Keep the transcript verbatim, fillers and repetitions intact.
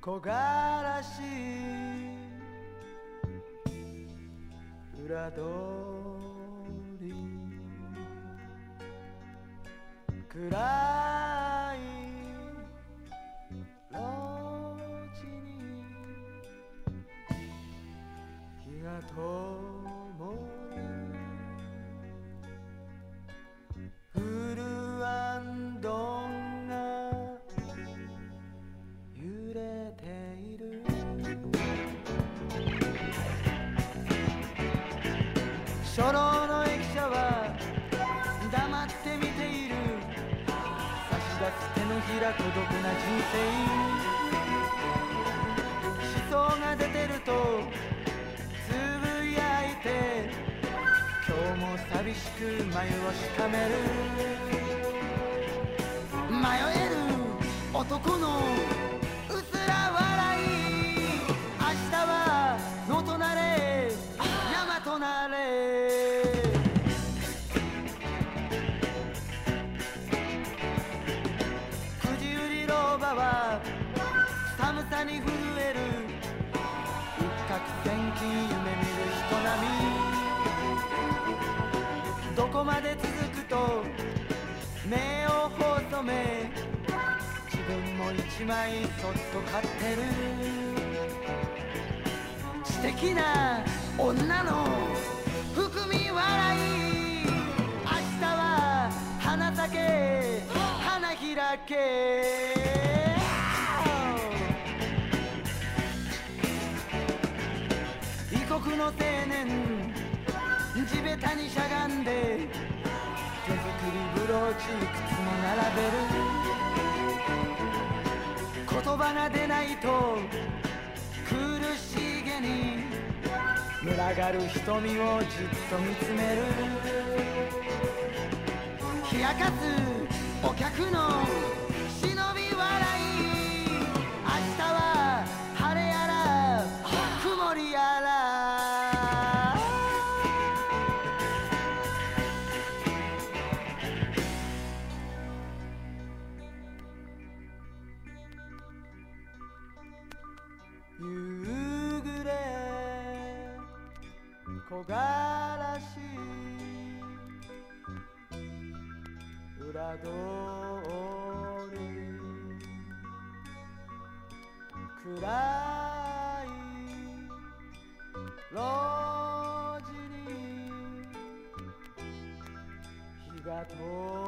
木枯らし裏通り暗い路地に日が灯るフルアンドンが揺れている初老の駅舎は黙って見ている差し出す手のひら孤独な人生思想が出てるとつぶやいて今日も寂しく眉をしかめる迷える男のうすら笑い明日は野となれ山となれくじ売り老婆は寒さに震える一攫千金夢見る人並みどこまで続くと目を細め自分も一枚そっと買ってる素敵な女の含み笑い明日は花咲け花開け異国の青年地べたにしゃがんで手作りブローチいくつも並べる言葉が出ないと苦しげに群がる瞳をじっと見つめる冷やかすお客の忍び笑い明日は晴れやら曇りやら夕暮れ木枯らし裏通り暗い路地に日が灯る